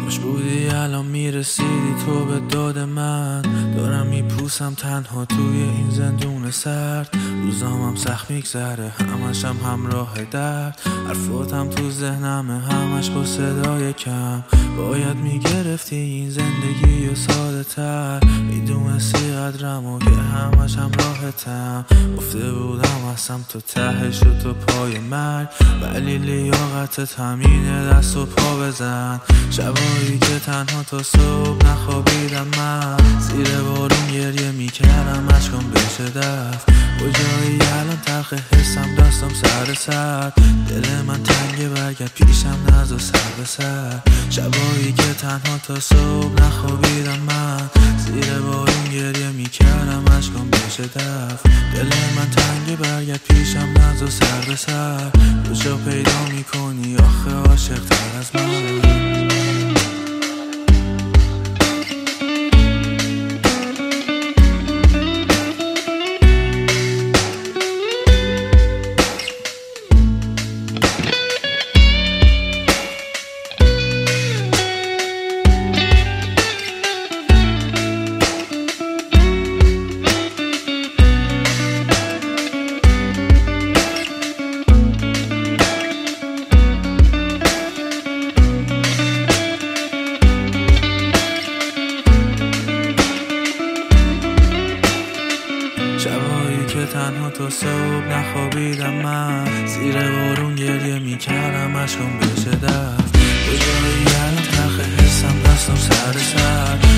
خوش بودی الان میرسیدی تو به داد من. دارم میپوسم تنها توی این زندون سرد. روزامم سخت میگذره همشم همراه درد. حرفاتم تو ذهنمه همش با صدای کم. باید میگرفتی این زندگی و ساده تر. میدونستی قدرم و که همش همراهتم. گفته بودم هستم تو تهش و تو پای مرگ، ولی لیاقتت همینه دست و پا بزن. شبایی که تنها تا صبح نخوابیدم من، زیر بارون گریه میکردم اشکام بشه دفت. کجایی الان تلخ حسم دستم سر سر. دل من تنگه برگرد پیشم نذار سر به سر. شبایی که تنها تا صبح نخوابیدم من، زیر بارون گریه میکردم اشکام بشه دفت. دل من تنگه برگرد پیشم نذار سر به سر. کجا پیدا میکنی آخه عاشق تر از من؟ شبایی که تنها تا صبح نخوابیدم من، زیر بارون گریه میکردم اشکام بشه دفت. کجایی الان تلخ حسم دستم سر سر.